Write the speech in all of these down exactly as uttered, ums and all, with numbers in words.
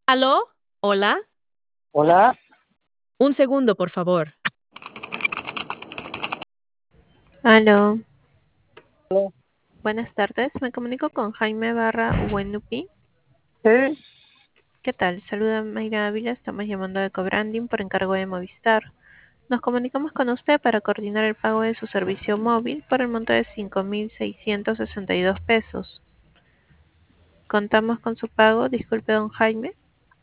¿Aló? ¿Hola? Hola. Un segundo, por favor. Aló, Hola. buenas tardes. Me comunico con Jaime Barra Uenupi. Sí, ¿Qué tal? Saluda Mayra Ávila. Estamos llamando de Cobranding por encargo de Movistar. Nos comunicamos con usted para coordinar el pago de su servicio móvil por el monto de cinco mil seiscientos sesenta y dos pesos. Contamos con su pago. Disculpe, don Jaime.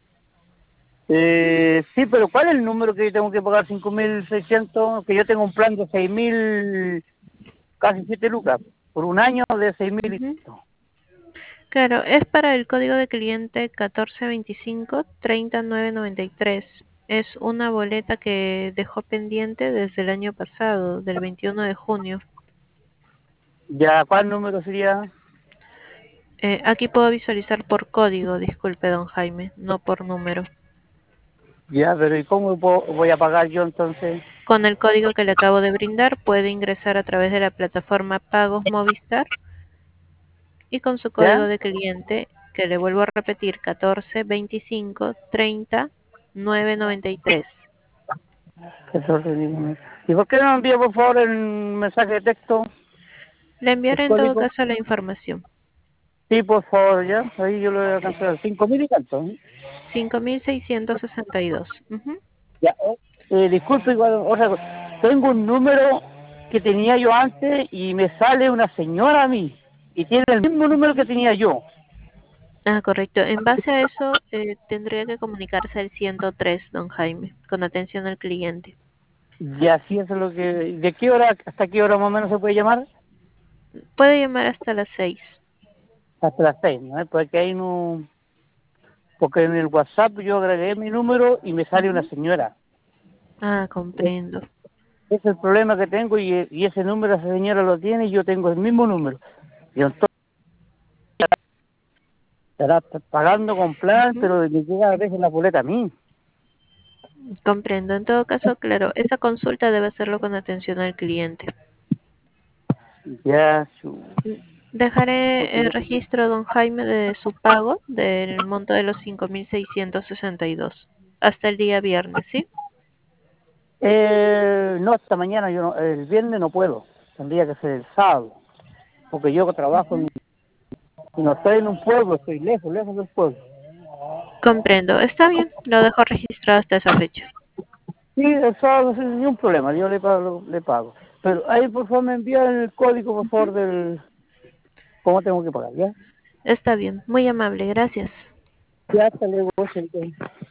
eh, sí, pero ¿cuál es el número que tengo que pagar? Cinco mil seiscientos, que yo tengo un plan de seis mil, casi siete lucas, por un año de seis mil y Ujú. tanto. Claro, es para el código de cliente catorce veinticinco treinta nueve noventa y tres. Es una boleta que dejó pendiente desde el año pasado, del veintiuno de junio. ¿Ya cuál número sería? Eh, aquí puedo visualizar por código, disculpe, don Jaime, no por número. Ya, pero ¿y cómo puedo- voy a pagar yo entonces? Con el código que le acabo de brindar, puede ingresar a través de la plataforma Pagos Movistar y con su código ¿Ya? de cliente, que le vuelvo a repetir, catorce veinticinco treinta nueve noventa y tres. Eso te digo. ¿Y por qué no me envía por favor el mensaje de texto, Le el enviaré en todo código? caso la información. Sí, por favor, ya. Ahí yo lo voy a cancelar. Cinco mil y tanto, ¿eh? cinco mil seiscientos sesenta y dos. Ujú. Ya, eh, eh, disculpe, igual, otra cosa. Tengo un número que tenía yo antes y me sale una señora a mí y tiene el mismo número que tenía yo. Ah, correcto. En base a eso, eh, tendría que comunicarse al ciento tres, don Jaime, con atención al cliente. Y así es lo que... ¿De qué hora hasta qué hora más o menos se puede llamar? Puede llamar hasta las seis. Hasta las seis, ¿no? Porque ahí no... Porque en el WhatsApp yo agregué mi número y me sale una Ujú. señora. Ah, Eh, comprendo. Ese es el problema que tengo y, y ese número esa señora lo tiene y yo tengo el mismo número. Y entonces estará pagando con plan, Ujú. pero me llega a veces la boleta a mí. Comprendo. En todo caso, claro, esa consulta debe hacerlo con atención al cliente. Ya, su... Dejaré el registro, don Jaime, de su pago del monto de los cinco mil seiscientos sesenta y dos hasta el día viernes, ¿sí? Eh, no, esta mañana, yo no- el viernes no puedo, tendría que ser el sábado, porque yo trabajo en, Ujú. y no estoy en un pueblo, estoy lejos, lejos del pueblo. Comprendo. Está bien, lo dejo registrado hasta esa fecha. Sí, el sábado sin ningún problema, yo le pago, le pago. Pero ahí por favor me envían el código, por Ujú. favor, del cómo tengo que pagar, ¿ya? Está bien, muy amable, gracias. Ya, hasta luego, gente.